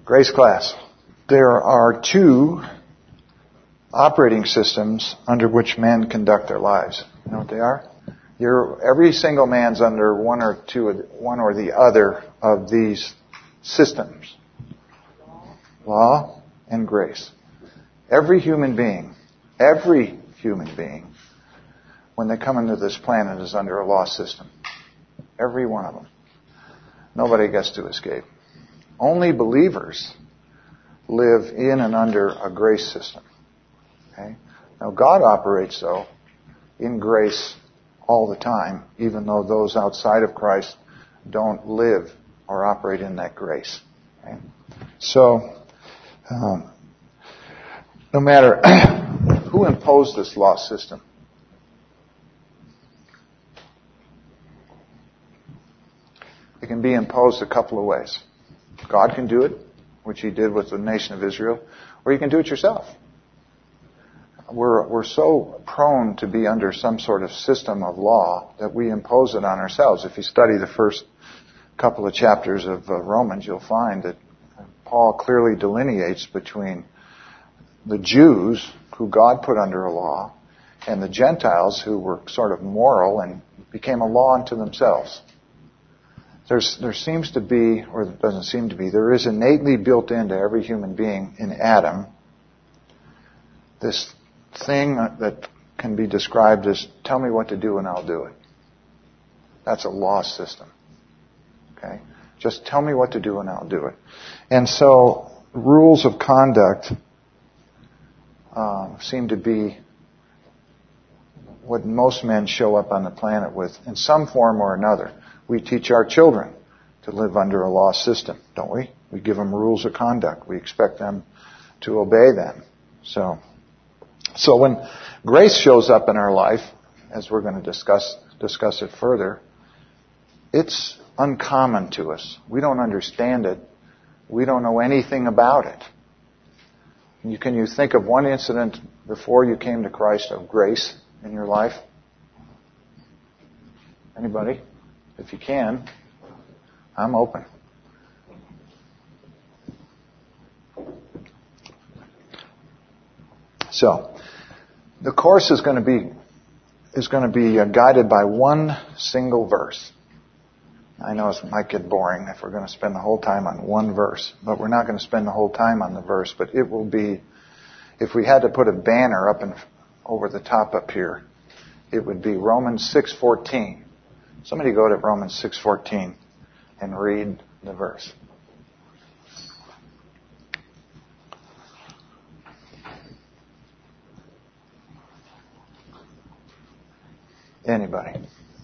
Grace class. There are two operating systems under which men conduct their lives. You know what they are? Every single man's under one or the other of these systems. Law and grace. Every human being, when they come into this planet is under a law system. Every one of them. Nobody gets to escape. Only believers live in and under a grace system. Okay? Now God operates, though, in grace all the time, even though those outside of Christ don't live or operate in that grace. Okay? So, no matter who imposed this law system, it can be imposed a couple of ways. God can do it, which He did with the nation of Israel, or you can do it yourself. We're so prone to be under some sort of system of law that we impose it on ourselves. If you study the first couple of chapters of Romans, you'll find that Paul clearly delineates between the Jews, who God put under a law, and the Gentiles, who were sort of moral and became a law unto themselves. There seems to be, or it doesn't seem to be, there is innately built into every human being in Adam this thing that can be described as, tell me what to do and I'll do it. That's a law system. Okay? Just tell me what to do and I'll do it. And so, rules of conduct seem to be what most men show up on the planet with in some form or another. We teach our children to live under a law system, don't we? We give them rules of conduct. We expect them to obey them. So when grace shows up in our life, as we're going to discuss it further, it's uncommon to us. We don't understand it. We don't know anything about it. Can you think of one incident before you came to Christ of grace in your life? Anybody? If you can, I'm open. So, the course is going to be guided by one single verse. I know it might get boring if we're going to spend the whole time on one verse, but we're not going to spend the whole time on the verse. But it will be, if we had to put a banner up over the top up here, it would be Romans 6:14. Somebody go to Romans 6:14 and read the verse. Anybody?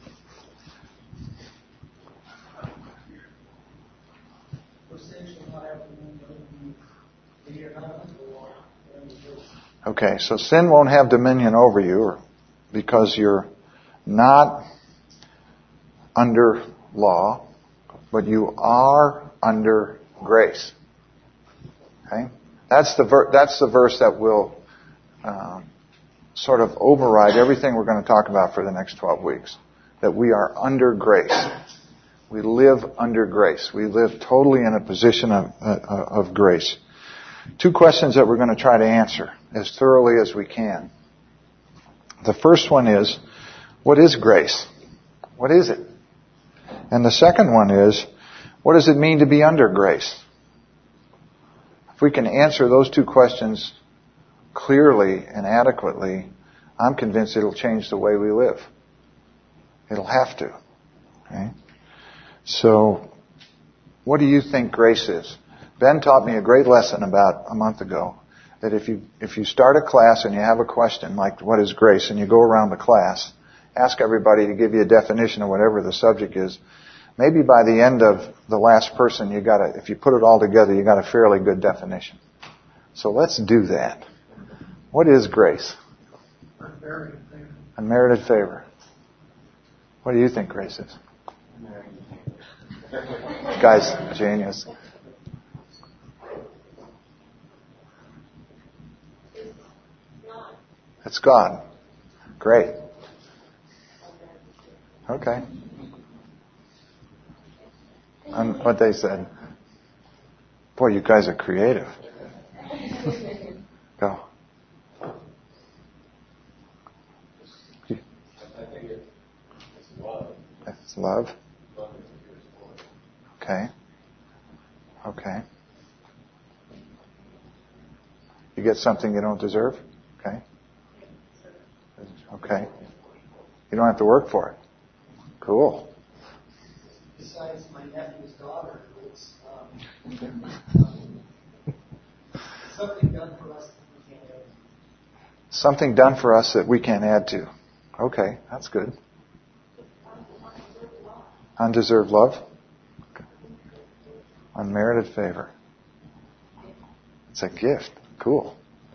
Okay, so sin won't have dominion over you because you're not under law, but you are under grace. Okay? That's the verse that will sort of override everything we're going to talk about for the next 12 weeks. That we are under grace. We live under grace. We live totally in a position of grace. Two questions that we're going to try to answer as thoroughly as we can. The first one is, what is grace? What is it? And the second one is, what does it mean to be under grace? If we can answer those two questions clearly and adequately, I'm convinced it'll change the way we live. It'll have to. Okay? So, what do you think grace is? Ben taught me a great lesson about a month ago, that if you start a class and you have a question like, what is grace, and you go around the class, ask everybody to give you a definition of whatever the subject is, maybe by the end of the last person, if you put it all together, you got a fairly good definition. So let's do that. What is grace? Unmerited favor. Unmerited favor. What do you think grace is? Guy's genius. It's God. Great. Okay. And what they said. Boy, you guys are creative. Go. It's love. Okay. Okay. You get something you don't deserve? Okay. Okay. You don't have to work for it. Cool. Besides my nephew's daughter, it's something done for us that we can't add. Something done for us that we can't add to. Okay, that's good. Undeserved love. Okay. Unmerited favor. It's a gift. Cool.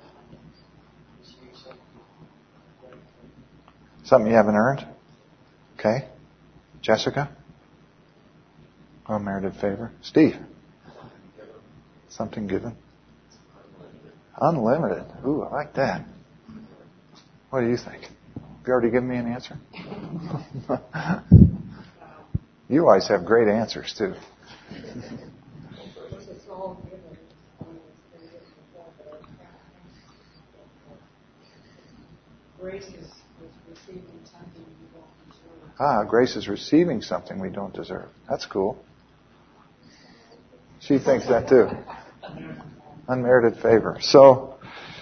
Something you haven't earned? Okay. Jessica? Unmerited favor. Steve? Something given. Unlimited. Ooh, I like that. What do you think? Have you already given me an answer? You always have great answers, too. Grace is receiving something we don't deserve. Grace is receiving something we don't deserve. That's cool. She thinks that too. Unmerited favor. So,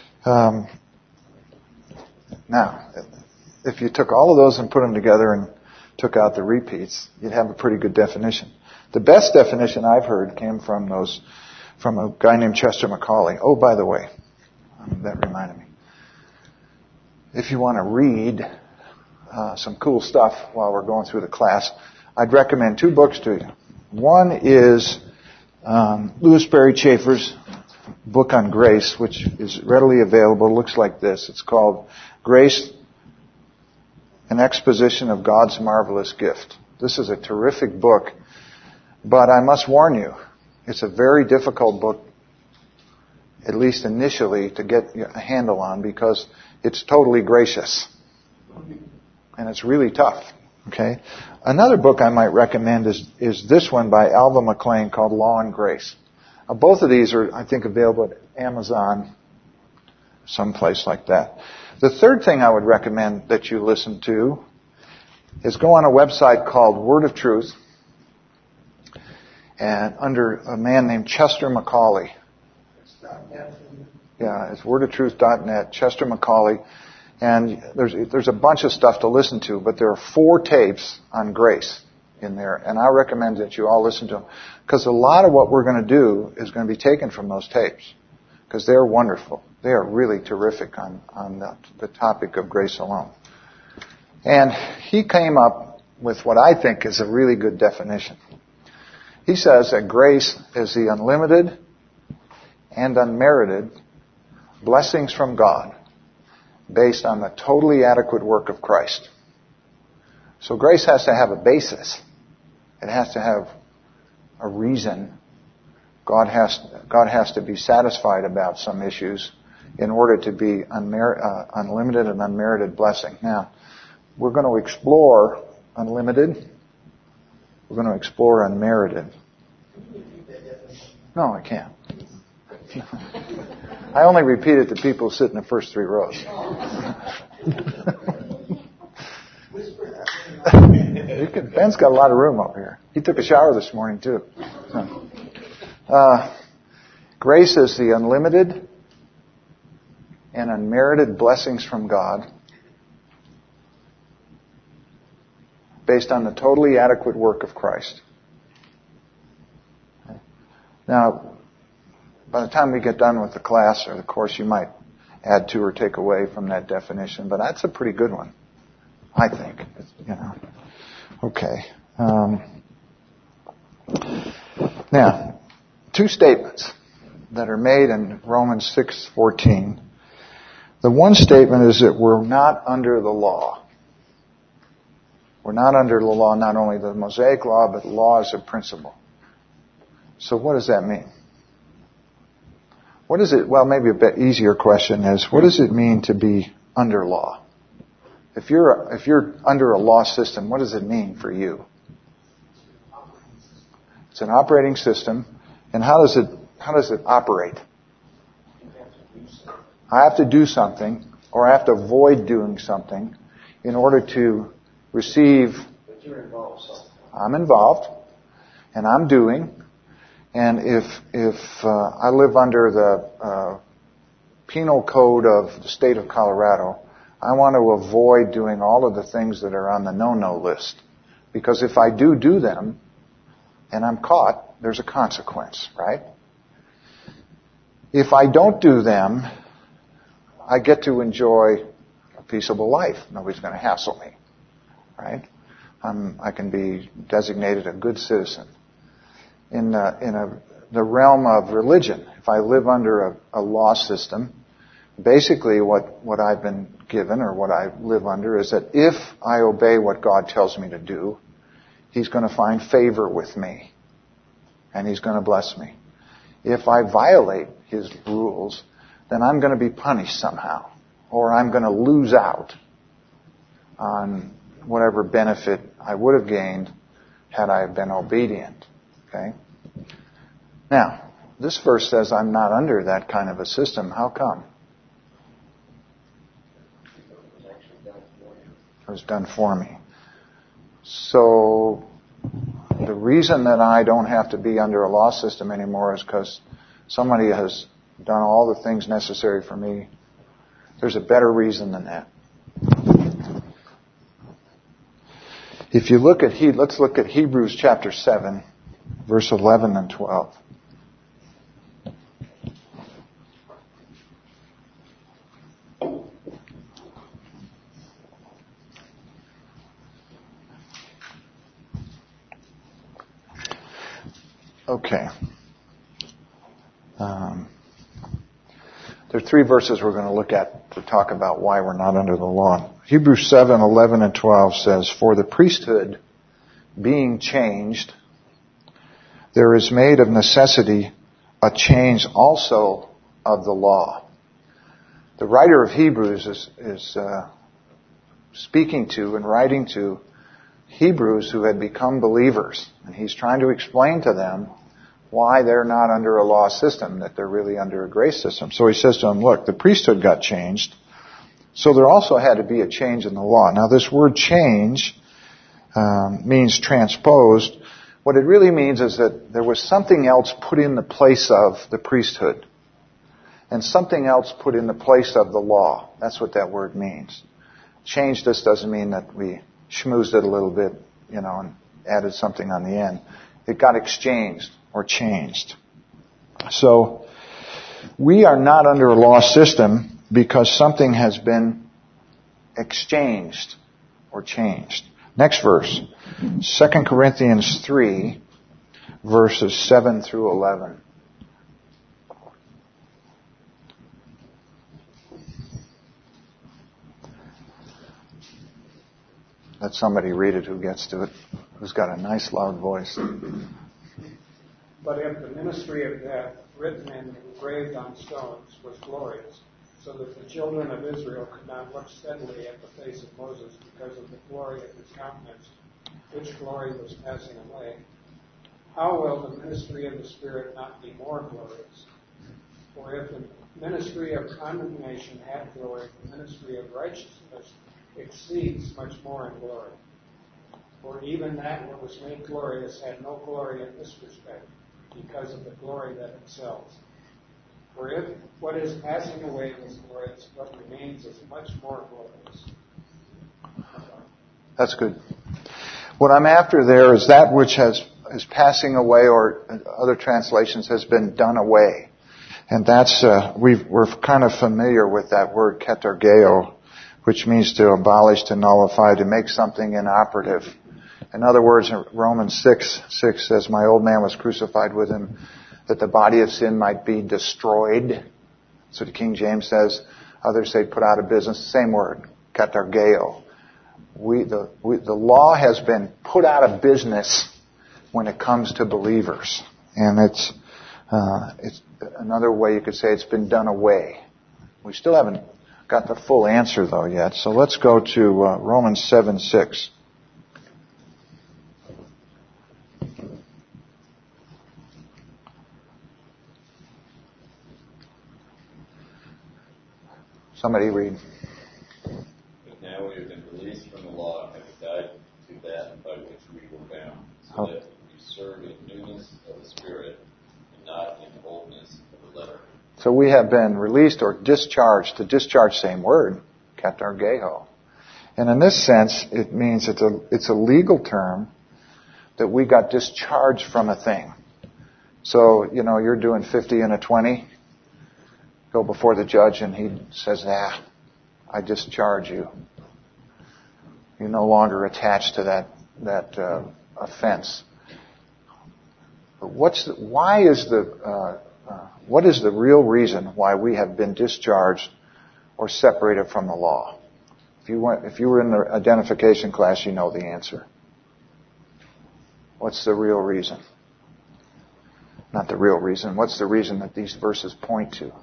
now, if you took all of those and put them together and took out the repeats, you'd have a pretty good definition. The best definition I've heard came from a guy named Chester McCauley. Oh, by the way, that reminded me. If you want to read some cool stuff while we're going through the class, I'd recommend 2 books to you. One is Louis Berry Chafer's book on grace, which is readily available. It looks like this. It's called Grace, an Exposition of God's Marvelous Gift. This is a terrific book, but I must warn you, it's a very difficult book, at least initially, to get a handle on because it's totally gracious. And it's really tough. Okay? Another book I might recommend is this one by Alva McClain called Law and Grace. Both of these are, I think, available at Amazon, someplace like that. The third thing I would recommend that you listen to is go on a website called Word of Truth, and under a man named Chester McCauley. Yeah, it's wordoftruth.net, Chester McCauley. And there's a bunch of stuff to listen to, but there are 4 tapes on grace in there, and I recommend that you all listen to them. Because a lot of what we're going to do is going to be taken from those tapes, because they're wonderful. They are really terrific on the topic of grace alone. And he came up with what I think is a really good definition. He says that grace is the unlimited and unmerited blessings from God based on the totally adequate work of Christ. So grace has to have a basis. It has to have a reason. God has to be satisfied about some issues in order to be unlimited and unmerited blessing. Now, we're going to explore unlimited. We're going to explore unmerited. No, I can't. I only repeat it to people who sit in the first 3 rows. Ben's got a lot of room up here. He took a shower this morning, too. Grace is the unlimited and unmerited blessings from God based on the totally adequate work of Christ. Now, by the time we get done with the class or the course, you might add to or take away from that definition, but that's a pretty good one, I think. Okay. Now, 2 statements that are made in Romans 6:14. The one statement is that we're not under the law. We're not under the law, not only the Mosaic law, but law as a principle. So what does that mean? What is it? Well, maybe a bit easier question is, what does it mean to be under law? If you're under a law system, what does it mean for you? It's an operating system. And how does how does it operate? I have to do something, or I have to avoid doing something in order to receive. But you're involved, so. I'm involved, and I'm doing. And if I live under the penal code of the state of Colorado, I want to avoid doing all of the things that are on the no-no list. Because if I do them, and I'm caught, there's a consequence, right? If I don't do them, I get to enjoy a peaceable life. Nobody's going to hassle me, right? I can be designated a good citizen. In the realm of religion, if I live under a law system, basically what I've been given or what I live under is that if I obey what God tells me to do, He's going to find favor with me, and He's going to bless me. If I violate His rules, then I'm going to be punished somehow, or I'm going to lose out on whatever benefit I would have gained had I been obedient. Okay? Now, this verse says I'm not under that kind of a system. How come? It was done for me. So, the reason that I don't have to be under a law system anymore is because somebody has done all the things necessary for me. There's a better reason than that. If you look at let's look at Hebrews chapter 7, verse 11 and 12. Okay. There are three verses we're going to look at to talk about why we're not under the law. Hebrews 7, 11 and 12 says, "For the priesthood being changed, there is made of necessity a change also of the law." The writer of Hebrews is speaking to and writing to Hebrews who had become believers. And he's trying to explain to them why they're not under a law system, that they're really under a grace system. So he says to them, look, the priesthood got changed, so there also had to be a change in the law. Now this word change means transposed. What it really means is that there was something else put in the place of the priesthood, and something else put in the place of the law. That's what that word means. Change just doesn't mean that we schmoozed it a little bit, and added something on the end. It got exchanged or changed. So, we are not under a law system because something has been exchanged or changed. Next verse. 2 Corinthians 3, verses 7 through 11. Let somebody read it who gets to it, who's got a nice loud voice. But if the ministry of death, written and engraved on stones, was glorious, so that the children of Israel could not look steadily at the face of Moses because of the glory of his countenance, which glory was passing away, how will the ministry of the Spirit not be more glorious? For if the ministry of condemnation had glory, the ministry of righteousness exceeds much more in glory. For even that what was made glorious had no glory in this respect, because of the glory that excels. For if what is passing away was glorious, what remains is much more glorious. That's good. What I'm after there is that which is passing away, or other translations has been done away. And that's, we're kind of familiar with that word katargeo, which means to abolish, to nullify, to make something inoperative. In other words, Romans 6 says, "My old man was crucified with him, that the body of sin might be destroyed." That's what the King James says. Others say put out of business. Same word, katargeo. The law has been put out of business when it comes to believers. And it's another way you could say it's been done away. We still haven't got the full answer though yet. So let's go to Romans 7:6. Somebody read. But now we have been released from the law, having died to that by which we were bound, so that we serve in newness of the Spirit, and not in oldness of the letter. So we have been released or discharged. To discharge, same word, katargeho. And in this sense, it means it's a legal term that we got discharged from a thing. So, you're doing 50 and a 20. Go before the judge and he says, I discharge you. You're no longer attached to that offense. But what is the real reason why we have been discharged or separated from the law? If you were in the identification class, you know the answer. What's the real reason? Not the real reason. What's the reason that these verses point to?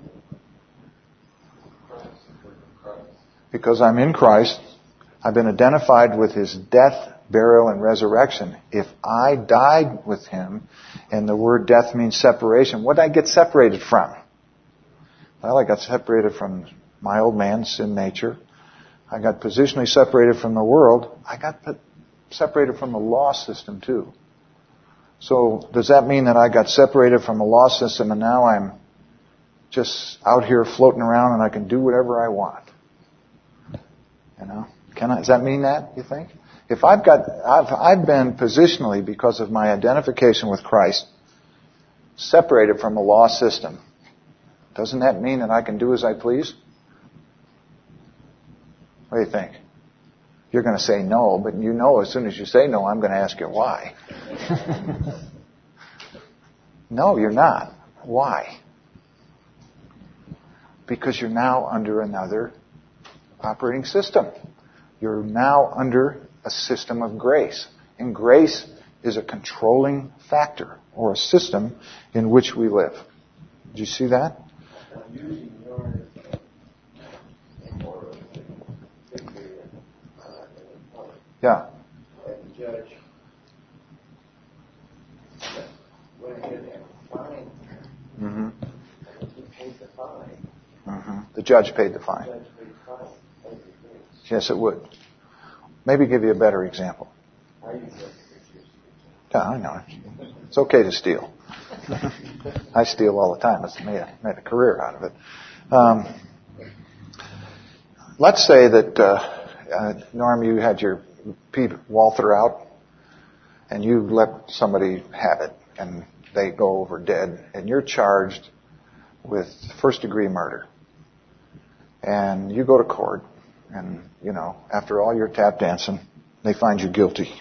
Because I'm in Christ. I've been identified with His death, burial, and resurrection. If I died with Him, and the word death means separation, what did I get separated from? Well, I got separated from my old man, sin nature. I got positionally separated from the world. I got separated from the law system too. So does that mean that I got separated from the law system and now I'm just out here floating around and I can do whatever I want? Does that mean that, you think? If I've been positionally, because of my identification with Christ, separated from the law system, doesn't that mean that I can do as I please? What do you think? You're going to say no, but as soon as you say no, I'm going to ask you why. No, you're not. Why? Because you're now under another operating system. You're now under a system of grace. And grace is a controlling factor or a system in which we live. Did you see that? Yeah. The judge went ahead and fined her. Mm-hmm. He paid the fine. Mm-hmm. The judge paid the fine. The judge paid the fine. Yes, it would. Maybe give you a better example. I use that. Yeah, I know. It's okay to steal. I steal all the time. It's made a career out of it. Let's say that, Norm, you had your Pete Walther out, and you let somebody have it, and they go over dead, and you're charged with first-degree murder. And you go to court, and, after all your tap dancing, they find you guilty.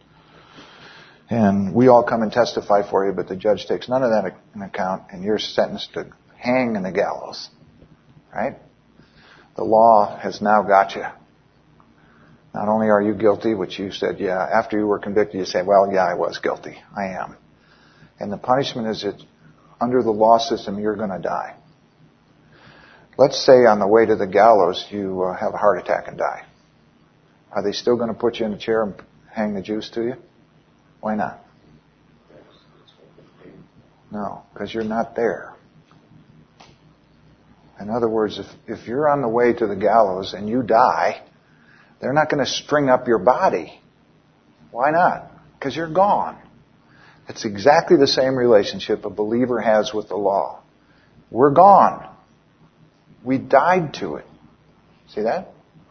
And we all come and testify for you, but the judge takes none of that into account, and you're sentenced to hang in the gallows. Right? The law has now got you. Not only are you guilty, which you said, yeah, after you were convicted, you say, well, yeah, I was guilty. I am. And the punishment is that under the law system, you're going to die. Let's say on the way to the gallows, you have a heart attack and die. Are they still going to put you in a chair and hang the juice to you? Why not? No, because you're not there. In other words, if you're on the way to the gallows and you die, they're not going to string up your body. Why not? Because you're gone. It's exactly the same relationship a believer has with the law. We're gone. We died to it. See that?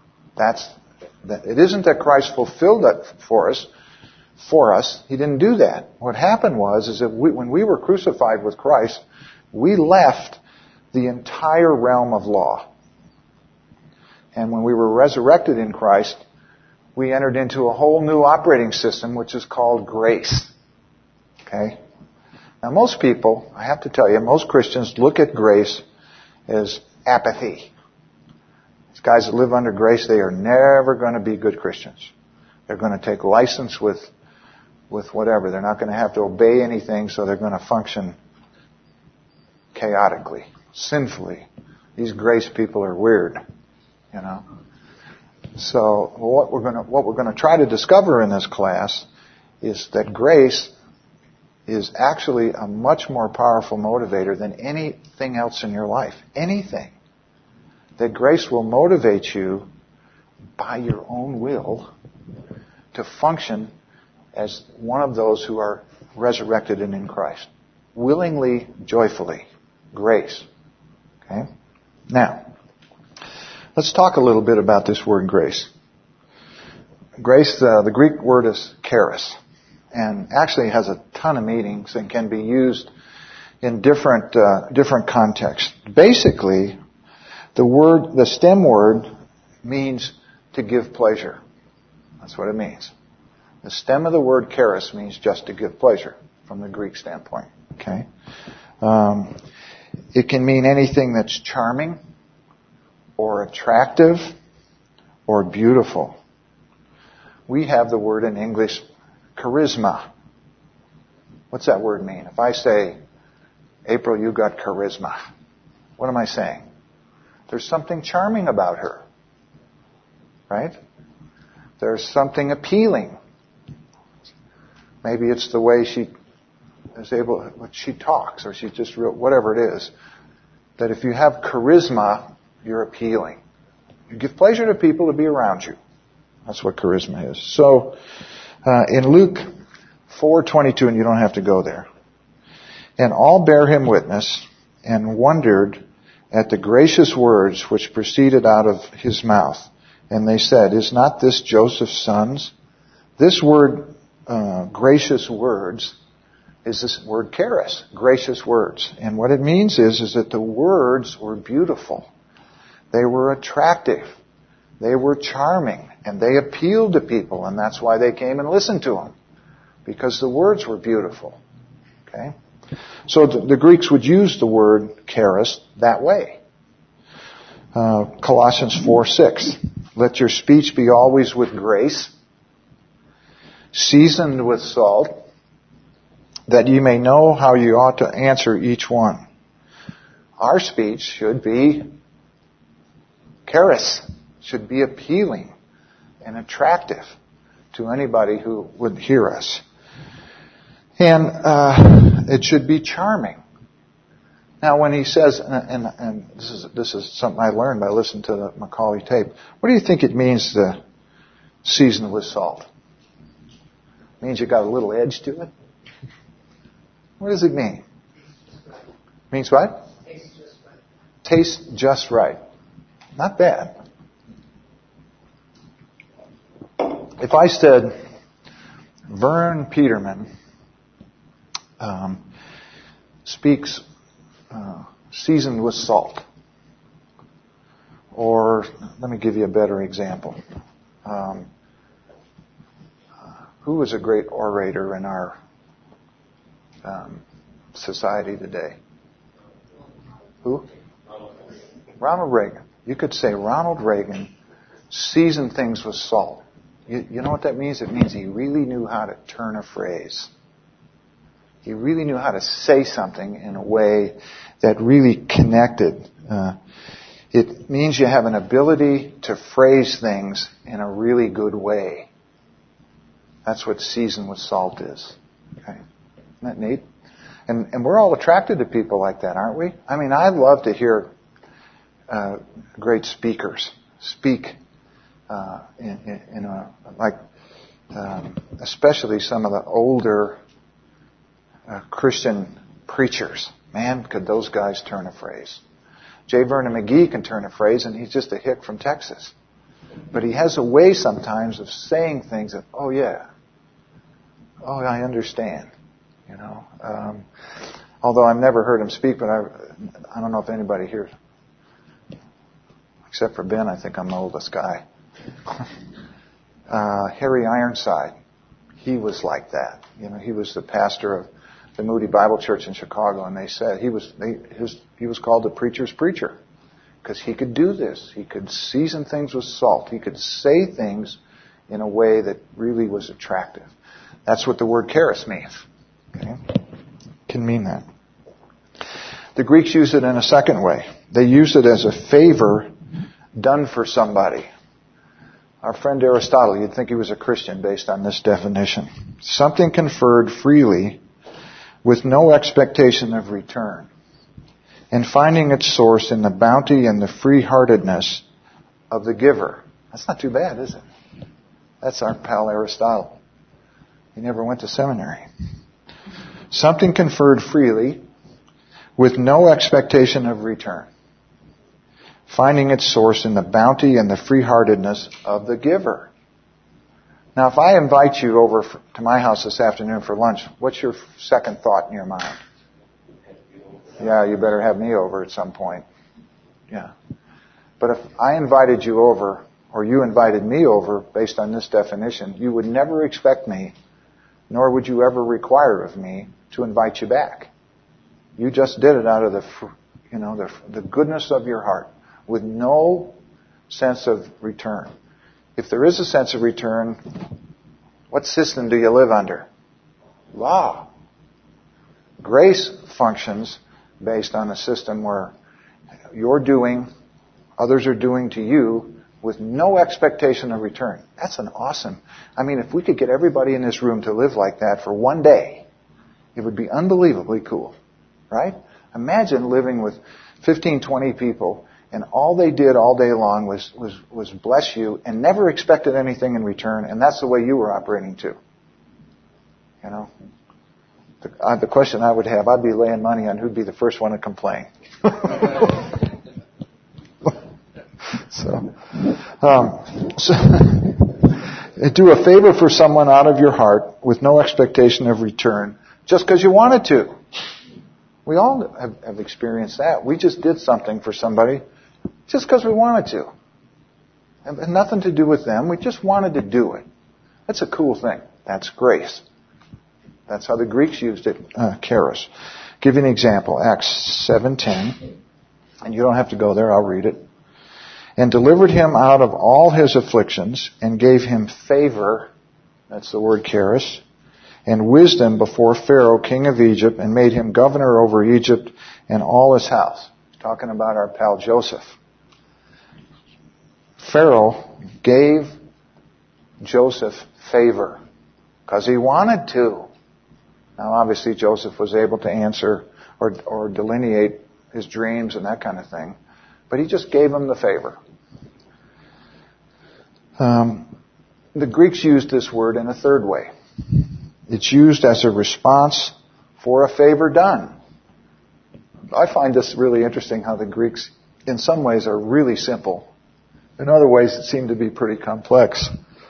It isn't that Christ fulfilled that for us. He didn't do that. What happened is that when we were crucified with Christ, we left the entire realm of law. And when we were resurrected in Christ, we entered into a whole new operating system, which is called grace. Okay? Now most people, I have to tell you, most Christians look at grace as apathy. These guys that live under grace, they are never going to be good Christians. They're going to take license with whatever. They're not going to have to obey anything, so they're going to function chaotically, sinfully. These grace people are weird, So what we're going to try to discover in this class is that grace is actually a much more powerful motivator than anything else in your life. Anything. that grace will motivate you by your own will to function as one of those who are resurrected and in Christ. Willingly, joyfully. Grace. Okay? Now, let's talk a little bit about this word grace. Grace, the Greek word is charis, and actually has a ton of meanings and can be used in different contexts. Basically, the stem word means to give pleasure. That's what it means. The stem of the word charis means just to give pleasure from the Greek standpoint. Okay? It can mean anything that's charming or attractive or beautiful. We have the word in English, charisma. What's that word mean? If I say, April, you got charisma, what am I saying? There's something charming about her. Right? There's something appealing. Maybe it's the way she talks, or she's just real, whatever it is. That if you have charisma, you're appealing. You give pleasure to people to be around you. That's what charisma is. So, in Luke 4:22, and you don't have to go there. And all bear him witness, and wondered at the gracious words which proceeded out of his mouth. And they said, is not this Joseph's sons? This word, gracious words, is this word charis, gracious words. And what it means is that the words were beautiful. They were attractive. They were charming. And they appealed to people. And that's why they came and listened to them. Because the words were beautiful. Okay? So the Greeks would use the word charis that way. Colossians 4:6. Let your speech be always with grace, seasoned with salt, that you may know how you ought to answer each one. Our speech should be charis, should be appealing and attractive to anybody who would hear us. And it should be charming. Now, when he says, and this is something I learned by listening to the Macaulay tape, what do you think it means to season with salt? It means you got a little edge to it? What does it mean? It means what? Tastes just right. Tastes just right. Not bad. If I said, Vern Peterman speaks seasoned with salt. Or, let me give you a better example. Who was a great orator in our society today? Who? Ronald Reagan. You could say Ronald Reagan seasoned things with salt. You know what that means? It means he really knew how to turn a phrase. He really knew how to say something in a way that really connected. It means you have an ability to phrase things in a really good way. That's what seasoned with salt is. Okay. Isn't that neat? And we're all attracted to people like that, aren't we? I mean, I love to hear great speakers speak especially some of the older Christian preachers. Man, could those guys turn a phrase. J. Vernon McGee can turn a phrase, and he's just a hick from Texas. But he has a way sometimes of saying things that, oh yeah, oh, I understand. You know, although I've never heard him speak, but I don't know if anybody here, except for Ben, I think I'm the oldest guy. Harry Ironside, he was like that. You know, he was the pastor of the Moody Bible Church in Chicago, and they said he was called the preacher's preacher because he could do this. He could season things with salt. He could say things in a way that really was attractive. That's what the word charis means. Okay? Can mean that. The Greeks use it in a second way. They use it as a favor done for somebody. Our friend Aristotle, you'd think he was a Christian based on this definition. Something conferred freely with no expectation of return. and finding its source in the bounty and the free-heartedness of the giver. That's not too bad, is it? That's our pal Aristotle. He never went to seminary. Something conferred freely with no expectation of return. Finding its source in the bounty and the free-heartedness of the giver. Now, if I invite you over to my house this afternoon for lunch, what's your second thought in your mind? Yeah, you better have me over at some point. Yeah. But if I invited you over, or you invited me over based on this definition, you would never expect me, nor would you ever require of me, to invite you back. You just did it out of the goodness of your heart, with no sense of return. If there is a sense of return, what system do you live under? Law. Grace functions based on a system where you're doing, others are doing to you with no expectation of return. That's an awesome. I mean, if we could get everybody in this room to live like that for one day, it would be unbelievably cool, right? Imagine living with 15, 20 people, and all they did all day long was bless you and never expected anything in return, and that's the way you were operating too. You know? The question I would have, I'd be laying money on who'd be the first one to complain. So do a favor for someone out of your heart with no expectation of return, just because you wanted to. We all have experienced that. We just did something for somebody just because we wanted to. It had nothing to do with them. We just wanted to do it. That's a cool thing. That's grace. That's how the Greeks used it, charis. Give you an example. Acts 7:10. And you don't have to go there. I'll read it. And delivered him out of all his afflictions and gave him favor. That's the word charis. And wisdom before Pharaoh, king of Egypt, and made him governor over Egypt and all his house. Talking about our pal Joseph. Pharaoh gave Joseph favor because he wanted to. Now, obviously, Joseph was able to answer or delineate his dreams and that kind of thing. But he just gave him the favor. The Greeks used this word in a third way. It's used as a response for a favor done. I find this really interesting how the Greeks, in some ways, are really simple. In other ways, it seemed to be pretty complex.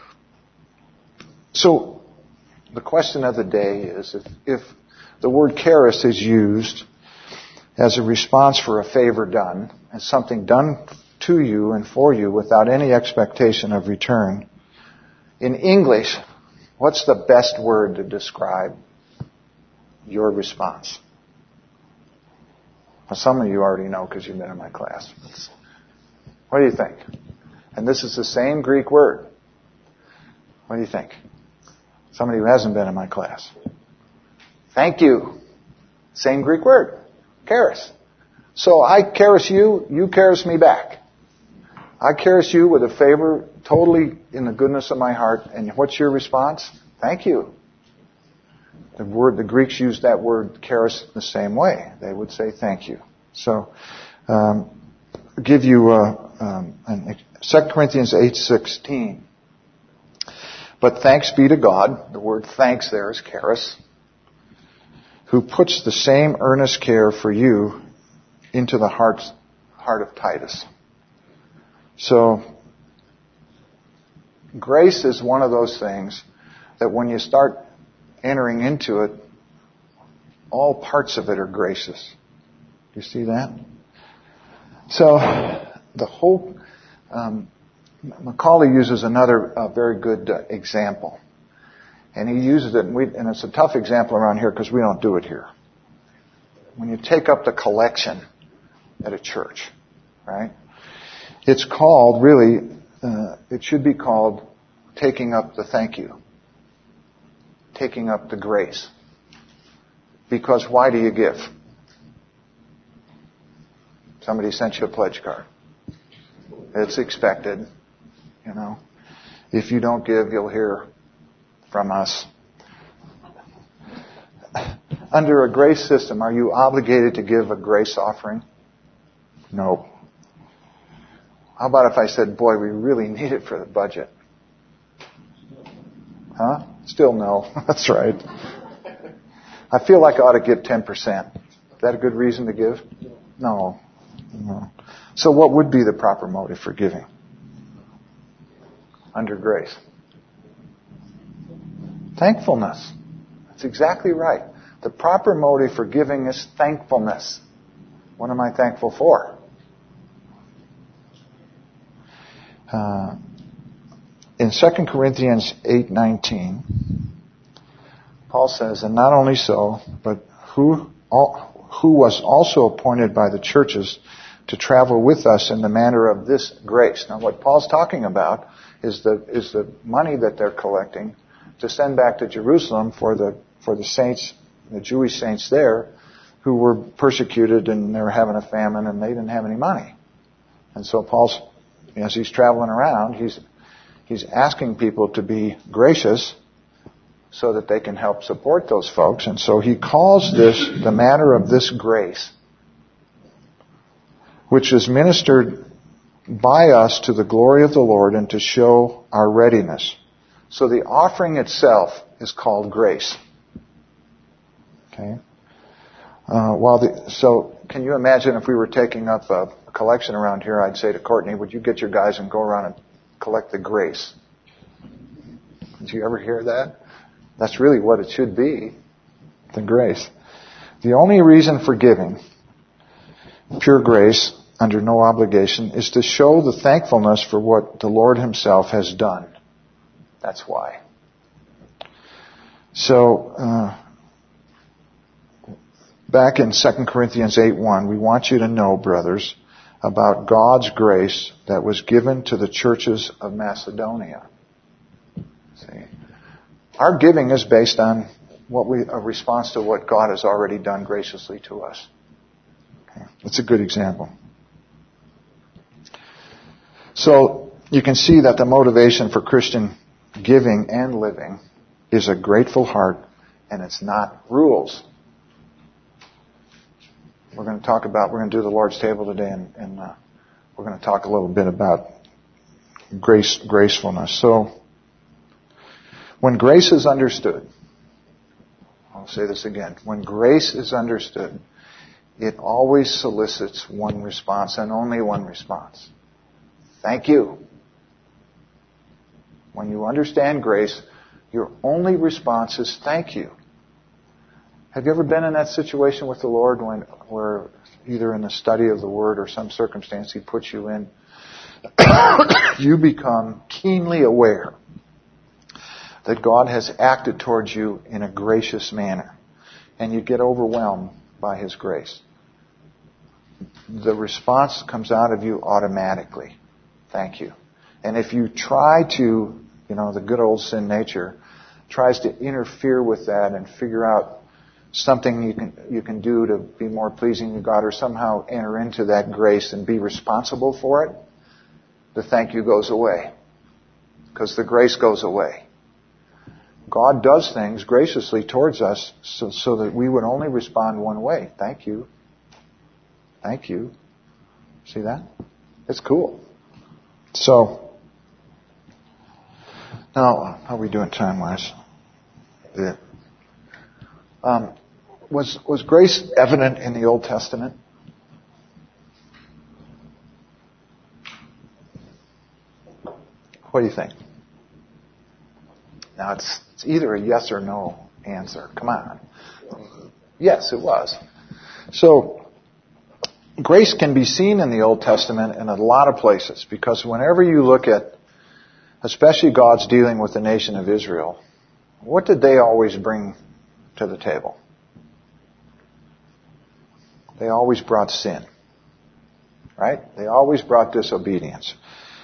So, the question of the day is, if the word charis is used as a response for a favor done, and something done to you and for you without any expectation of return, in English, what's the best word to describe your response? Well, some of you already know because you've been in my class. What do you think? And this is the same Greek word. What do you think? Somebody who hasn't been in my class. Thank you. Same Greek word. Charis. So I charis you, you charis me back. I charis you with a favor totally in the goodness of my heart. And what's your response? Thank you. The Greeks used that word charis the same way. They would say thank you. So, give you 2 Corinthians 8:16. But thanks be to God, the word thanks there is charis, who puts the same earnest care for you into the heart of Titus. So, grace is one of those things that when you start entering into it, all parts of it are gracious. Do you see that? So, the whole... Macaulay uses another very good example. And he uses it, and it's a tough example around here because we don't do it here. When you take up the collection at a church, right? It's called, really, it should be called taking up the thank you. Taking up the grace. Because why do you give? Somebody sent you a pledge card. It's expected. You know, if you don't give, you'll hear from us. Under a grace system, are you obligated to give a grace offering? No. How about if I said, boy, we really need it for the budget? Huh? Still no. That's right. I feel like I ought to give 10%. Is that a good reason to give? No. So what would be the proper motive for giving? Under grace. Thankfulness. That's exactly right. The proper motive for giving is thankfulness. What am I thankful for? In 2 Corinthians 8:19, Paul says, and not only so, but who was also appointed by the churches to travel with us in the manner of this grace. Now what Paul's talking about is the money that they're collecting to send back to Jerusalem for the saints, the Jewish saints there, who were persecuted and they were having a famine and they didn't have any money. And so Paul's, as he's traveling around, he's asking people to be gracious so that they can help support those folks. And so he calls this the matter of this grace, which is ministered by us to the glory of the Lord and to show our readiness. So the offering itself is called grace. Okay. So can you imagine if we were taking up a collection around here? I'd say to Courtney, "Would you get your guys and go around and collect the grace?" Did you ever hear that? That's really what it should be, the grace. The only reason for giving, pure grace, under no obligation, is to show the thankfulness for what the Lord Himself has done. That's why. So, back in 2 Corinthians 8:1, we want you to know, brothers, about God's grace that was given to the churches of Macedonia. See? Our giving is based on a response to what God has already done graciously to us. Okay. That's a good example. So you can see that the motivation for Christian giving and living is a grateful heart, and it's not rules. We're going to do the Lord's table today, and we're going to talk a little bit about gracefulness. So, when grace is understood, I'll say this again, when grace is understood, it always solicits one response and only one response. Thank you. When you understand grace, your only response is thank you. Have you ever been in that situation with the Lord where either in the study of the Word or some circumstance He puts you in, you become keenly aware that God has acted towards you in a gracious manner, and you get overwhelmed by His grace? The response comes out of you automatically. Thank you. And if you try to, the good old sin nature tries to interfere with that and figure out something you can do to be more pleasing to God or somehow enter into that grace and be responsible for it, the thank you goes away. Because the grace goes away. God does things graciously towards us so that we would only respond one way. Thank you. Thank you. See that? It's cool. So, now, how are we doing time-wise? Yeah. Was grace evident in the Old Testament? What do you think? Now, it's either a yes or no answer. Come on. Yes, it was. So, grace can be seen in the Old Testament in a lot of places, because whenever you look at, especially God's dealing with the nation of Israel, what did they always bring to the table? They always brought sin. Right? They always brought disobedience.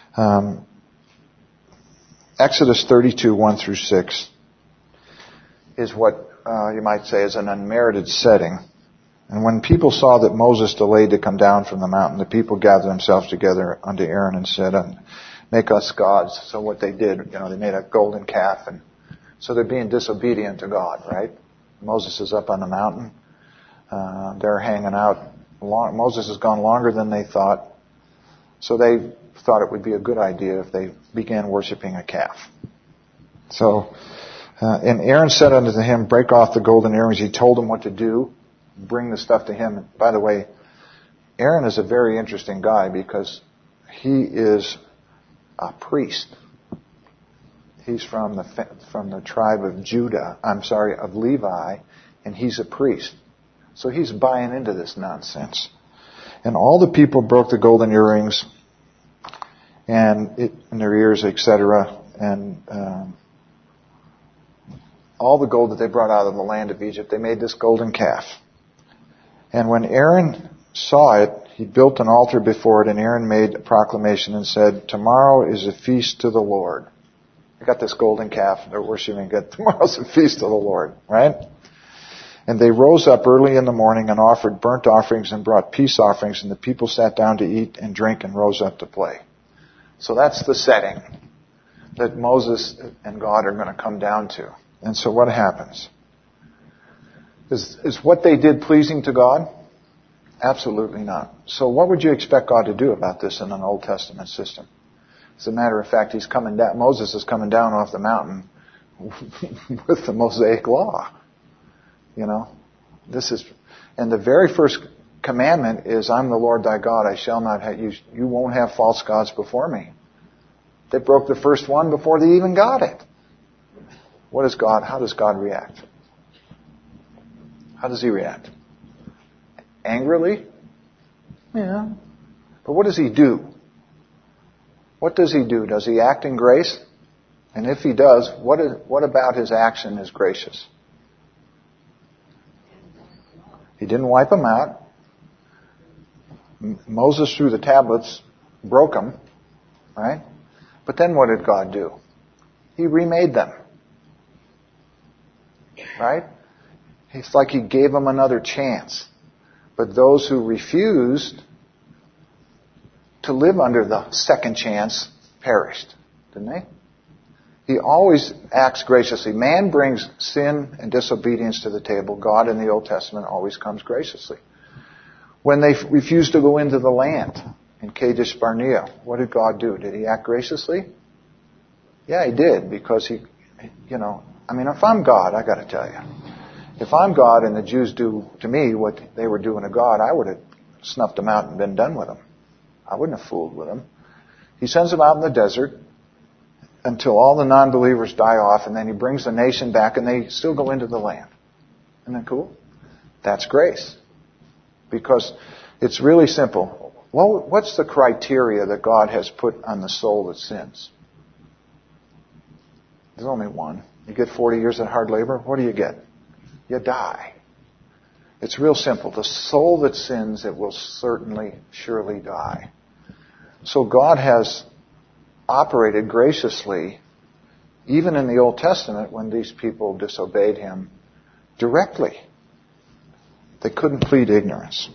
Exodus 32, 1 through 6 is what you might say is an unmerited setting. And when people saw that Moses delayed to come down from the mountain, the people gathered themselves together unto Aaron and said, make us gods. So what they did, they made a golden calf, and so they're being disobedient to God, right? Moses is up on the mountain. They're hanging out. Moses has gone longer than they thought. So they thought it would be a good idea if they began worshiping a calf. So, and Aaron said unto him, break off the golden earrings. He told them what to do. Bring the stuff to him. And by the way, Aaron is a very interesting guy because he is a priest. He's from the tribe of of Levi, and he's a priest. So he's buying into this nonsense. And all the people broke the golden earrings in their ears, etc. And all the gold that they brought out of the land of Egypt, they made this golden calf. And when Aaron saw it, he built an altar before it, and Aaron made a proclamation and said, tomorrow is a feast to the Lord. They got this golden calf, they're worshiping it. Tomorrow's a feast to the Lord, right? And they rose up early in the morning and offered burnt offerings and brought peace offerings, and the people sat down to eat and drink and rose up to play. So that's the setting that Moses and God are going to come down to. And so what happens? Is what they did pleasing to God? Absolutely not. So what would you expect God to do about this in an Old Testament system? As a matter of fact, Moses is coming down off the mountain with the Mosaic law. And the very first commandment is, I'm the Lord thy God, I shall not have, you won't have false gods before me. They broke the first one before they even got it. How does God react? How does he react? Angrily? Yeah. But what does he do? What does he do? Does he act in grace? And if he does, what about his action is gracious? He didn't wipe them out. Moses threw the tablets, broke them, right? But then what did God do? He remade them. Right? It's like he gave them another chance. But those who refused to live under the second chance perished. Didn't they? He always acts graciously. Man brings sin and disobedience to the table. God in the Old Testament always comes graciously. When they refused to go into the land in Kadesh Barnea, what did God do? Did he act graciously? Yeah, he did, because if I'm God, I got to tell you, if I'm God and the Jews do to me what they were doing to God, I would have snuffed them out and been done with them. I wouldn't have fooled with them. He sends them out in the desert until all the non-believers die off, and then he brings the nation back, and they still go into the land. Isn't that cool? That's grace. Because it's really simple. Well, what's the criteria that God has put on the soul that sins? There's only one. You get 40 years of hard labor, what do you get? You die. It's real simple. The soul that sins, it will surely die. So God has operated graciously, even in the Old Testament, when these people disobeyed him directly. They couldn't plead ignorance.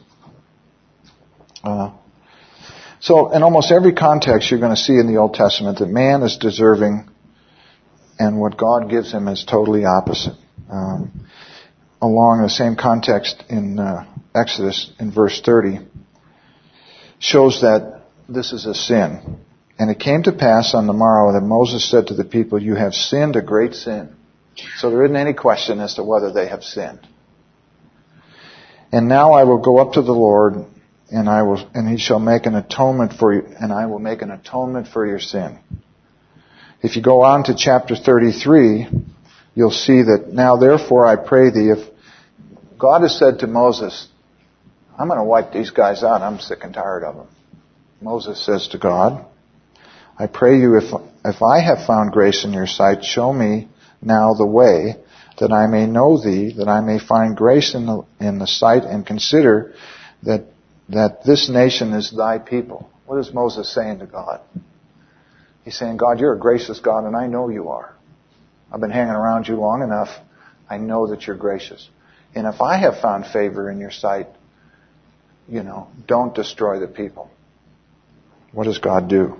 So in almost every context you're going to see in the Old Testament that man is deserving, and what God gives him is totally opposite. Along the same context in Exodus in verse 30 shows that this is a sin. And it came to pass on the morrow that Moses said to the people, you have sinned a great sin. So there isn't any question as to whether they have sinned. And now I will go up to the Lord, and he shall make an atonement for you, and I will make an atonement for your sin. If you go on to chapter 33, you'll see that now therefore I pray thee, if God has said to Moses, I'm going to wipe these guys out, I'm sick and tired of them. Moses says to God, I pray you, if I have found grace in your sight, show me now the way that I may know thee, that I may find grace in the sight, and consider that this nation is thy people. What is Moses saying to God? He's saying, God, you're a gracious God, and I know you are. I've been hanging around you long enough. I know that you're gracious. And if I have found favor in your sight, don't destroy the people. What does God do?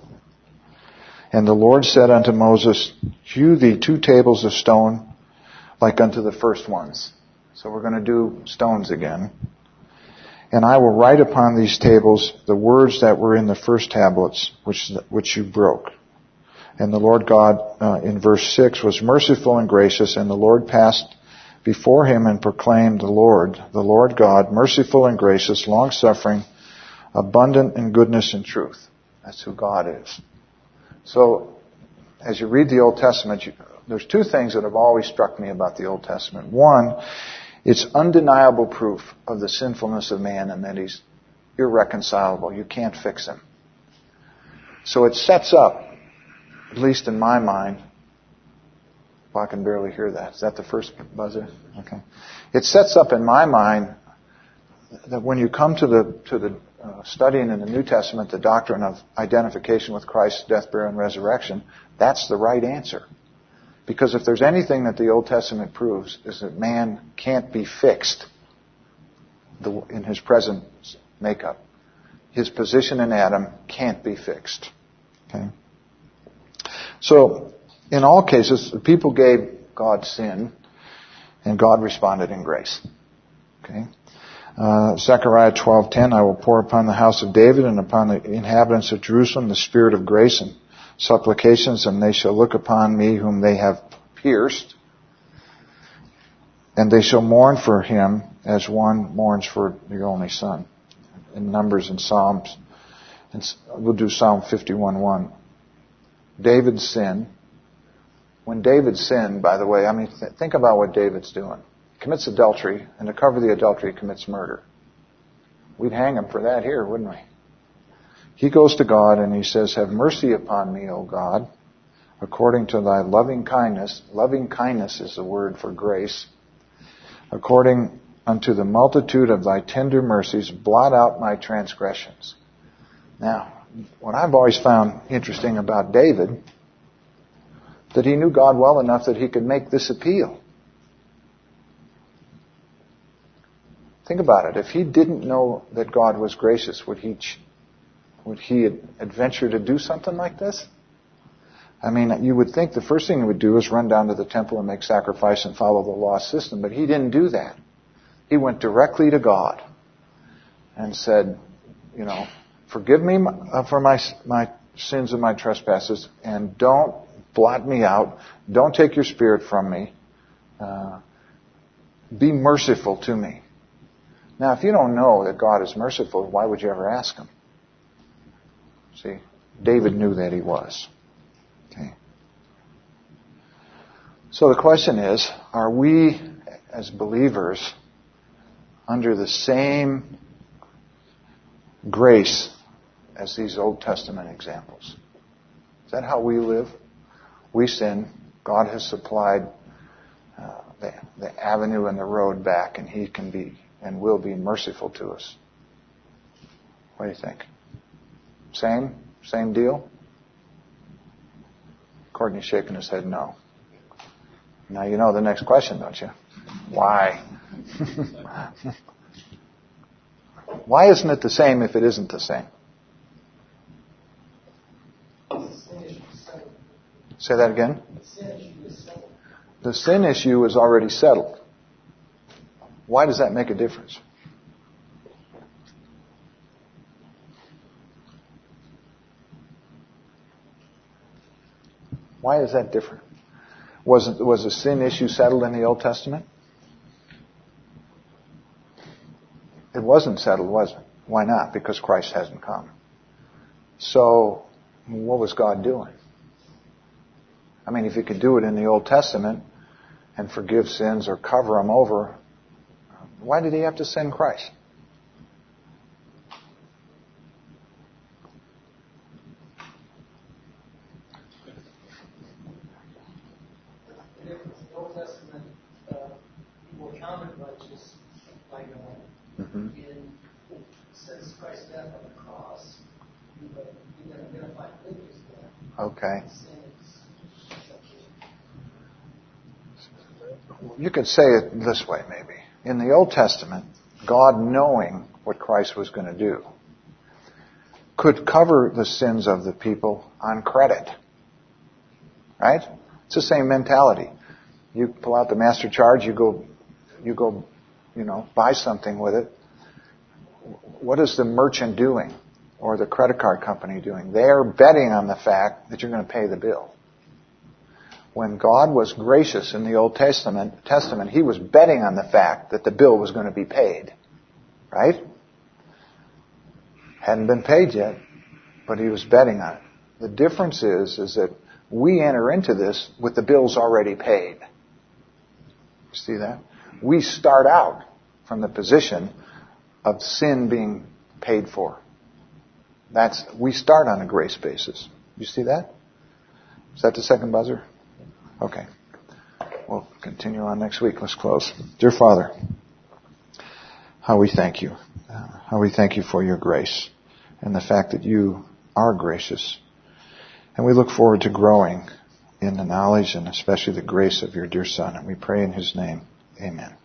And the Lord said unto Moses, hew thee 2 tables of stone, like unto the first ones. So we're going to do stones again. And I will write upon these tables the words that were in the first tablets, which you broke. And the Lord God, in verse 6, was merciful and gracious, and the Lord passed before him and proclaimed, the Lord God, merciful and gracious, long-suffering, abundant in goodness and truth. That's who God is. So, as you read the Old Testament, there's two things that have always struck me about the Old Testament. One, it's undeniable proof of the sinfulness of man and that he's irreconcilable. You can't fix him. So it sets up, at least in my mind, well, I can barely hear that. Is that the first buzzer? Okay. It sets up in my mind that when you come to the studying in the New Testament the doctrine of identification with Christ's death, burial, and resurrection, that's the right answer. Because if there's anything that the Old Testament proves is that man can't be fixed in his present makeup. His position in Adam can't be fixed. Okay? So, in all cases, the people gave God sin, and God responded in grace. Okay? Zechariah 12:10, I will pour upon the house of David and upon the inhabitants of Jerusalem the spirit of grace and supplications, and they shall look upon me whom they have pierced, and they shall mourn for him as one mourns for the only son. In Numbers and Psalms, and we'll do Psalm 51:1. David's sin. When David sinned, by the way, think about what David's doing. He commits adultery, and to cover the adultery, he commits murder. We'd hang him for that here, wouldn't we? He goes to God and he says, have mercy upon me, O God, according to thy loving kindness. Loving kindness is the word for grace. According unto the multitude of thy tender mercies, blot out my transgressions. Now, what I've always found interesting about David, that he knew God well enough that he could make this appeal. Think about it. If he didn't know that God was gracious, would he adventure to do something like this? You would think the first thing he would do is run down to the temple and make sacrifice and follow the law system, but he didn't do that. He went directly to God and said, forgive me for my sins and my trespasses, and don't blot me out. Don't take your spirit from me. Be merciful to me. Now, if you don't know that God is merciful, why would you ever ask him? See, David knew that he was. Okay. So the question is, are we as believers under the same grace as these Old Testament examples? Is that how we live? We sin. God has supplied the avenue and the road back, and he can be and will be merciful to us. What do you think? Same deal? Courtney's shaking his head no. Now you know the next question, don't you? Why? Why isn't it the same if it isn't the same? Say that again? The sin issue is already settled. Why does that make a difference? Why is that different? Was the sin issue settled in the Old Testament? It wasn't settled, was it? Why not? Because Christ hasn't come. So, what was God doing? If he could do it in the Old Testament and forgive sins or cover them over, why did he have to send Christ? In the Old Testament, people were counted righteous by God. Mm-hmm. And since Christ's death on the cross, you can identify with his death. Okay. You could say it this way, maybe. In the Old Testament, God, knowing what Christ was going to do, could cover the sins of the people on credit. Right? It's the same mentality. You pull out the master charge, you go, buy something with it. What is the merchant doing? Or the credit card company doing? They are betting on the fact that you're going to pay the bill. When God was gracious in the Old Testament, He was betting on the fact that the bill was going to be paid. Right? Hadn't been paid yet, but He was betting on it. The difference is that we enter into this with the bills already paid. You see that? We start out from the position of sin being paid for. We start on a grace basis. You see that? Is that the second buzzer? Okay. We'll continue on next week. Let's close. Dear Father, how we thank you. How we thank you for your grace and the fact that you are gracious. And we look forward to growing in the knowledge and especially the grace of your dear Son. And we pray in His name. Amen.